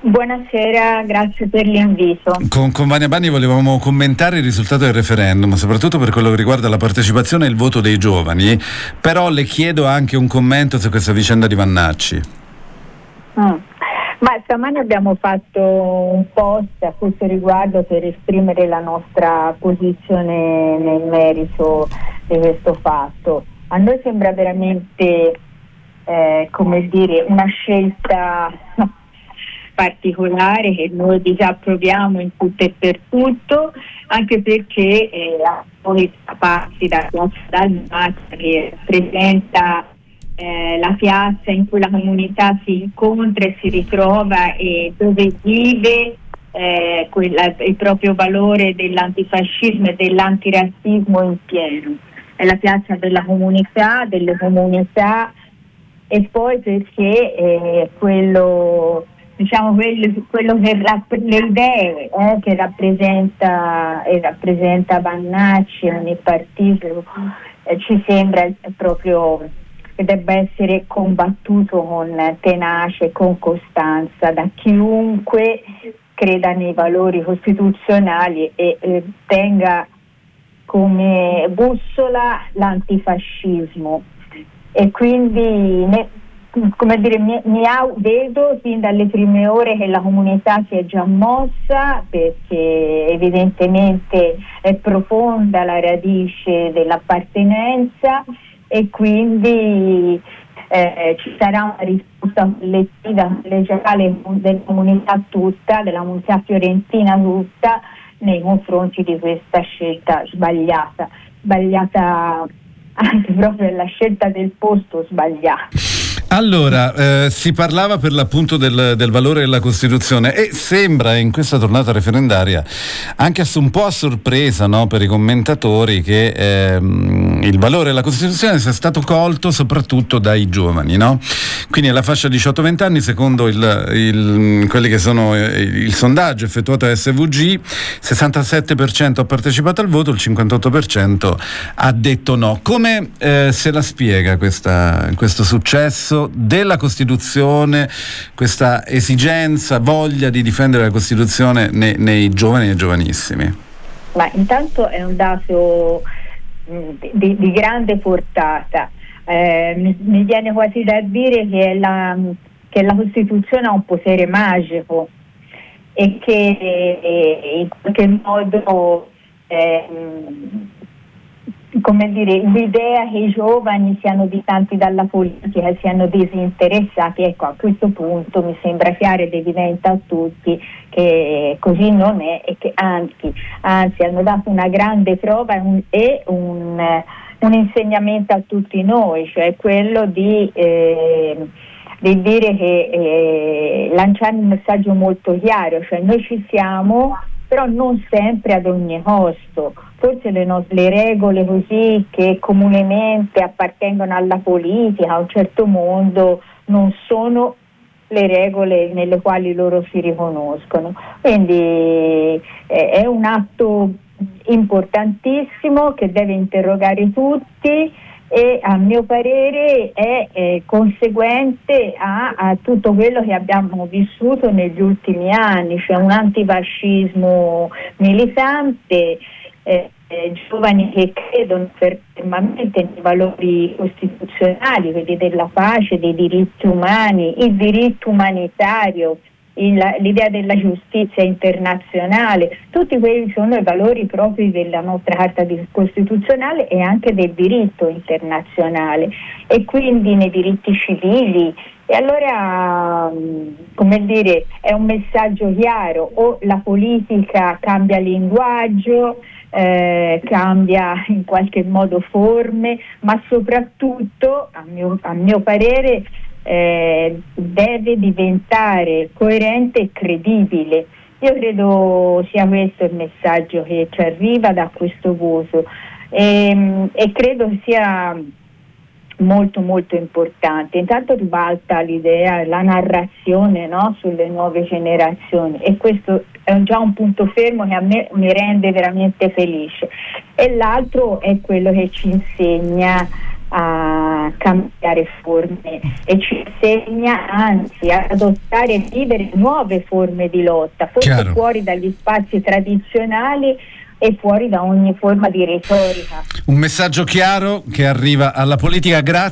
Buonasera, grazie per l'invito. Con Vania Bani volevamo commentare il risultato del referendum, soprattutto per quello che riguarda la partecipazione e il voto dei giovani, però le chiedo anche un commento su questa vicenda di Vannacci. Ma stamani abbiamo fatto un post a questo riguardo per esprimere la nostra posizione nel merito di questo fatto. A noi sembra veramente, una scelta particolare che noi disapproviamo in tutto e per tutto, anche perché noi passi da Piazza che rappresenta la piazza in cui la comunità si incontra e si ritrova e dove vive il proprio valore dell'antifascismo e dell'antirazzismo in pieno. È la piazza della comunità, delle comunità, e poi perché quello che le idee che rappresenta Vannacci, ogni partito, ci sembra proprio che debba essere combattuto con tenacia e con costanza da chiunque creda nei valori costituzionali e tenga come bussola l'antifascismo. E quindi vedo fin dalle prime ore che la comunità si è già mossa, perché evidentemente è profonda la radice dell'appartenenza, e quindi ci sarà una risposta collettiva, collegiale della comunità tutta, della comunità fiorentina tutta, nei confronti di questa scelta sbagliata anche proprio la scelta del posto sbagliato. Allora, si parlava per l'appunto del valore della Costituzione, e sembra in questa tornata referendaria anche un po' a sorpresa, no, per i commentatori, che il valore della Costituzione sia stato colto soprattutto dai giovani, no? Quindi alla fascia 18-20 anni, secondo quelli che sono il sondaggio effettuato da SVG, 67% ha partecipato al voto, il 58% ha detto no. Come se la spiega questo successo della Costituzione, questa esigenza, voglia di difendere la Costituzione nei giovani e giovanissimi? Ma intanto è un dato di grande portata. Mi viene quasi da dire che la Costituzione ha un potere magico e che in qualche modo l'idea che i giovani siano distanti dalla politica, siano disinteressati, ecco, a questo punto mi sembra chiaro ed evidente a tutti che così non è, e che anzi hanno dato una grande prova e un insegnamento a tutti noi, cioè quello di dire che lanciare un messaggio molto chiaro, cioè noi ci siamo, però non sempre ad ogni costo. Forse le regole così che comunemente appartengono alla politica, a un certo mondo, non sono le regole nelle quali loro si riconoscono. Quindi è un atto importantissimo che deve interrogare tutti e a mio parere è conseguente a tutto quello che abbiamo vissuto negli ultimi anni, cioè un antifascismo militante, giovani che credono fermamente nei valori costituzionali, quelli della pace, dei diritti umani, il diritto umanitario, l'idea della giustizia internazionale. Tutti quelli sono i valori propri della nostra Carta Costituzionale e anche del diritto internazionale, e quindi nei diritti civili. E allora, è un messaggio chiaro: o la politica cambia linguaggio, cambia in qualche modo forme, ma soprattutto, a mio parere, deve diventare coerente e credibile. Io credo sia questo il messaggio che ci arriva da questo voto, e credo sia molto molto importante. Intanto ribalta l'idea, la narrazione, no, sulle nuove generazioni, e questo è già un punto fermo che a me mi rende veramente felice. E l'altro è quello che ci insegna a cambiare forme e ci insegna anzi ad adottare e vivere nuove forme di lotta, forse fuori dagli spazi tradizionali e fuori da ogni forma di retorica. Un messaggio chiaro che arriva alla politica. Grazie.